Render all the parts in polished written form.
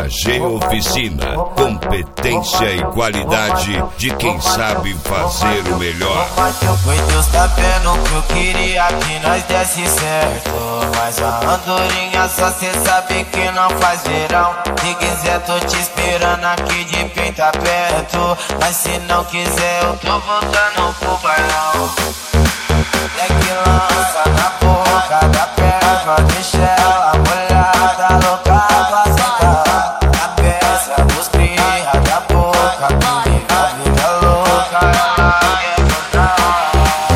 HG Oficina, competência e qualidade de quem sabe fazer o melhor. Foi Deus tá vendo que eu queria que nós desse certo, mas a andorinha só cê sabe que não faz verão. Se quiser tô te esperando aqui de peito aberto, mas se não quiser eu tô voltando pro bailão. É que lança na boca da perna, deixa ela molhada, louca pra sentar. A peça dos cria da boca, vive a vida louca, ela quer contar.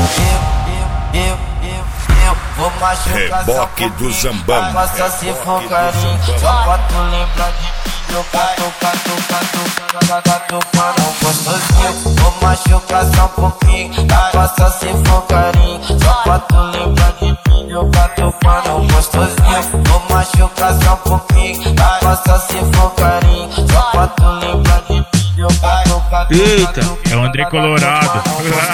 Eu vou machucar Reboque do Zambão. Passa se for carinho, só pra tu lembrar de mim. Eu catucando gostosinho, vou machucar só um pouquinho. Passa se for carinho, só pra tu lembrar de mim. Eu catucando gostosinho, vou machucar só um pouquinho. Passa se for carinho, só pra tu lembrar de mim. Eu catucando. Eita, é o André Colorado.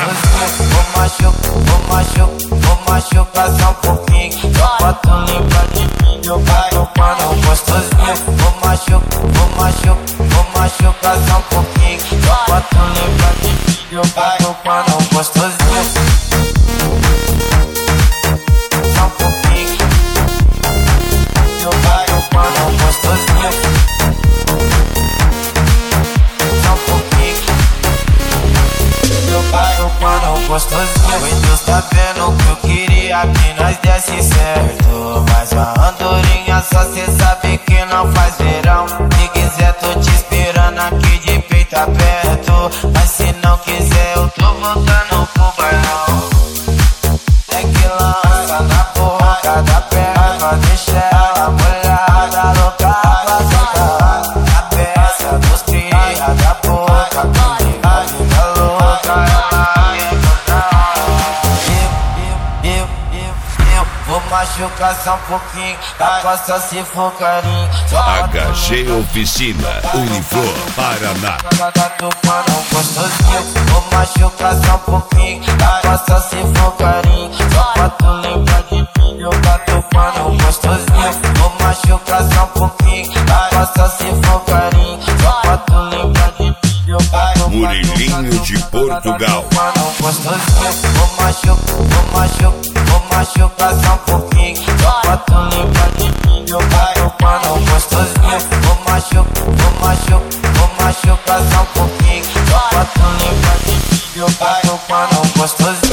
Vou machucar só um pouquinho, só pra tu lembrar de mim. Eu catucando gostosinho, vou machucar só um pouquinho, só pra tu lembrar de mim. Eu catucando gostosinho, só um pouquinho. Eu catucando gostosinho, só um pouquinho. Eu catucando gostosinho. Foi Deus tá vendo que eu queria que nós desse certo, mas a andorinha só cê sabe que não faz verão. Se quiser tô te esperando aqui de peito aberto, mas se não quiser eu tô voltando pro bailão. É que lança na boca da perna, deixa ela molhada, louca pra sentar. A peça dos cria da boca, vive a vida louca, ela quer contar. Eu vou machucar só um pouquinho, passa se for carinho. HG Oficina, Uniflor, Paraná. Catucando gostosinho, vou machucar só um pouquinho. Passa se for carinho, só pra tu lembrar de mim. Eu catucando gostosinho, vou machucar só um pouquinho. Passa se for carinho, só pra tu lembrar de mim. Eu catucando Murilinho de Portugal. Gostosinho, vou machucar só um pouquinho, só pra tu lembrar de mim. Eu catucando gostosinho, vou machucar só um pouquinho, só pra tu lembrar de mim. Eu catucando gostosinho.